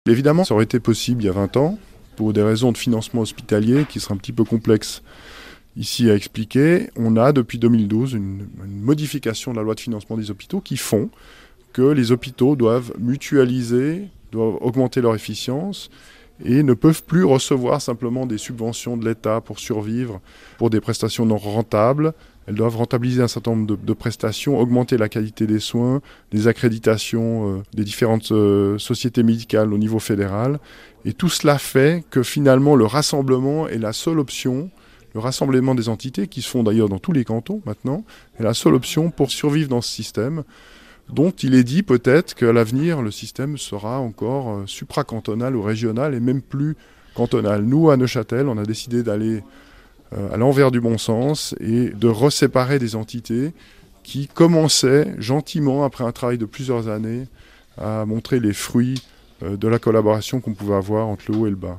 Évidemment, ça aurait été possible il y a 20 ans, pour des raisons de financement hospitalier qui seraient un petit peu complexes ici à expliquer. On a depuis 2012 une modification de la loi de financement des hôpitaux qui font que les hôpitaux doivent mutualiser, doivent augmenter leur efficience et ne peuvent plus recevoir simplement des subventions de l'État pour survivre, pour des prestations non rentables. Elles doivent rentabiliser un certain nombre de prestations, augmenter la qualité des soins, des accréditations des différentes sociétés médicales au niveau fédéral. Et tout cela fait que finalement le rassemblement est la seule option, le rassemblement des entités, qui se font d'ailleurs dans tous les cantons maintenant, est la seule option pour survivre dans ce système, dont il est dit peut-être qu'à l'avenir, le système sera encore supracantonal ou régional et même plus cantonal. Nous, à Neuchâtel, on a décidé d'aller à l'envers du bon sens et de reséparer des entités qui commençaient gentiment, après un travail de plusieurs années, à montrer les fruits de la collaboration qu'on pouvait avoir entre le haut et le bas.